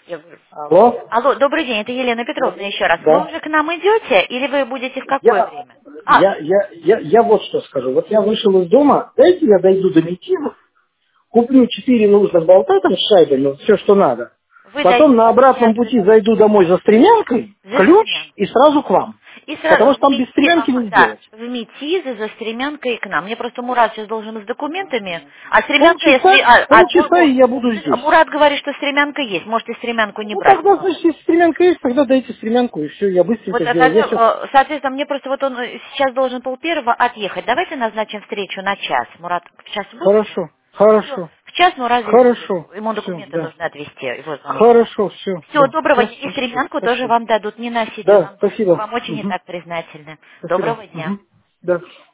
Я говорю, Алло? алло, добрый день, это Елена Петровна еще раз. Вы Да. уже к нам идете или вы будете в какое Я, время? я вот что скажу. Вот я вышел из дома, дайте я дойду до Метинов, куплю 4 нужных болта там с шайбами, все, что надо. Вы Потом на дойдете обратном сейчас пути зайду домой за стремянкой, за ключ стремянкой. и сразу к вам. И Потому сразу что там без стремянки не да, сделать. в Метизы за стремянкой к нам. Мне просто Мурат сейчас должен с документами. А стремянка, если... Полчаса, полчаса и я буду здесь. Мурат говорит, что стремянка есть. Можете стремянку не Ну брать. тогда, значит, если стремянка есть, тогда дайте стремянку и все, я Вот, быстренько сделаю. Я сейчас... соответственно, мне просто вот он сейчас должен полпервого отъехать. Давайте назначим встречу на час. Мурат в час будет? Хорошо, Все. хорошо, В час Мурат здесь будет. хорошо, Ему все, документы да. нужно отвезти. Его звонок. Хорошо, все, Все, да. доброго Да, дня. И спасибо, стремянку тоже спасибо. вам дадут. Не носите, Да, вам спасибо. очень и Мгм. так признательны. Спасибо. Доброго дня. Мгм. Да.